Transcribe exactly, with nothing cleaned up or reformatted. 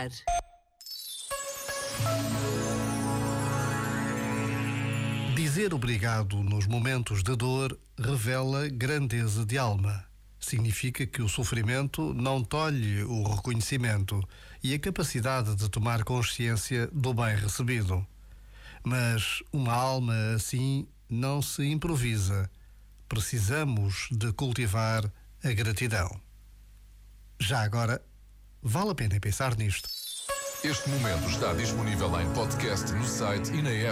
ar. Dizer obrigado nos momentos de dor revela grandeza de alma. Significa que o sofrimento não tolhe o reconhecimento e a capacidade de tomar consciência do bem recebido. Mas uma alma assim não se improvisa. Precisamos de cultivar a gratidão. Já agora, vale a pena pensar nisto. Este momento está disponível em podcast no site e na app.